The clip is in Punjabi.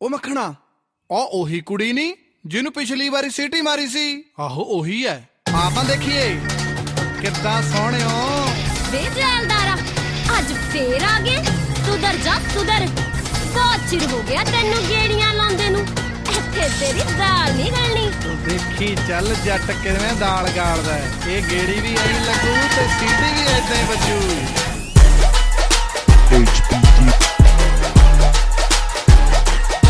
ਉਹ ਮੱਖਣਾ, ਉਹ ਉਹੀ ਕੁੜੀ ਨੀ ਜਿਹਨੂੰ ਪਿਛਲੀ ਵਾਰੀ ਸੀਟੀ ਮਾਰੀ ਸੀ? ਆਹੋ ਉਹੀ ਹੈ। ਆਪਾਂ ਦੇਖੀਏ ਕਿੱਦਾਂ ਸੋਹਣਿਓ। ਵੇ ਜੈਲਦਾਰਾ, ਅੱਜ ਫੇਰ ਆ ਗਏ? ਸੁਧਰ ਜਾ ਸੁਧਰ, ਬਹੁਤ ਚਿਰ ਹੋ ਗਿਆ ਤੈਨੂੰ ਗੇੜੀਆਂ ਲਾਉਂਦੇ ਨੂੰ। ਇੱਥੇ ਤੇਰੀ ਦਾਲ ਨਹੀਂ ਗਲਣੀ। ਤੂੰ ਦੇਖੀ ਚੱਲ ਜੱਟ ਕਿਵੇਂ ਦਾਲ ਗਾਲਦਾ। ਇਹ ਗੇੜੀ ਵੀ ਐਂ ਲੱਗੂ ਤੇ ਸੀਟੀ ਵੀ ਏਦਾਂ ਹੀ ਵੱਜੂ।